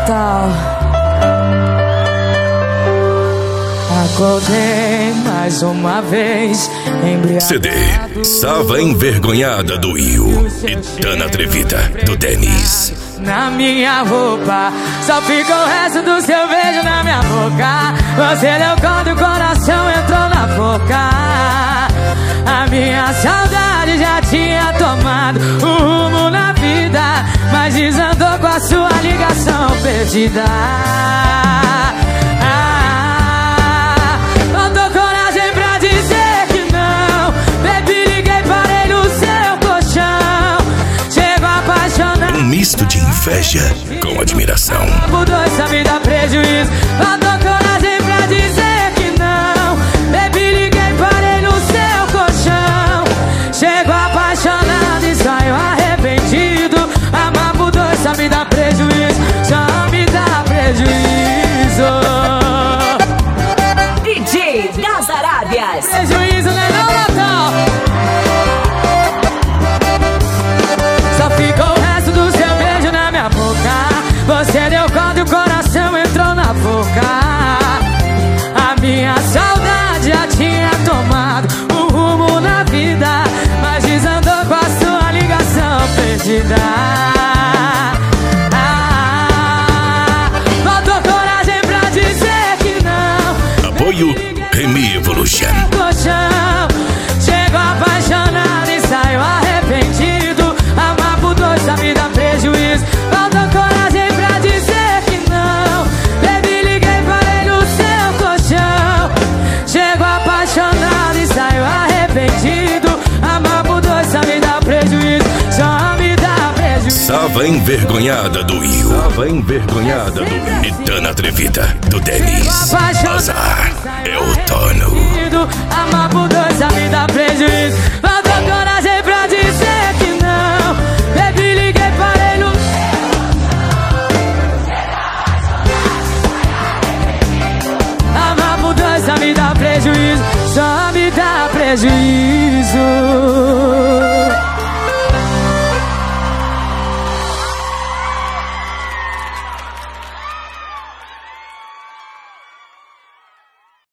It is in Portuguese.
Natal. Acordei mais uma vez, CD Sava Envergonhada do Will e Dana Atrevida do Denis. Na minha roupa só fica o resto do seu beijo na minha boca. Você deu quando o coração entrou na boca. A minha saudade já tinha tomado o rumo na vida, mas desandou com a sua ligação perdida. Faltou coragem pra dizer que não. Baby, liguei, parei no seu colchão. Chego apaixonado. Um misto de inveja com admiração. Por dois só me dá prejuízo. Faltou coragem pra dizer que não. Baby, liguei, parei no seu colchão. Chego apaixonado e saio arrependido. Amar por dois só me dá prejuízo. Só me dá prejuízo. DJ das Arábias. Prejuízo, né, não, Natal? Só ficou o resto do seu beijo na minha boca. Você deu quando o coração entrou na boca. A minha saudade já tinha tomado o rumo na vida, mas desandou com a sua ligação perdida. Faltou coragem pra dizer que não. Apoio Remy Evolution. Chego apaixonado e saio arrependido. Amar por dois só me dá prejuízo. Faltou coragem pra dizer que não. Baby, liguei, parei no seu colchão. Chego apaixonado e saio arrependido. Amar por dois só me dá prejuízo. Só me dá prejuízo. Sava Envergonhada do Will. Sava Envergonhada do Will e Dana Atrevida do Denis. Azar é outono. Amar por dois só me dá prejuízo. Faltou coragem pra dizer que não. Baby, liguei, parei no... Amar por dois só me dá prejuízo. Só me dá prejuízo.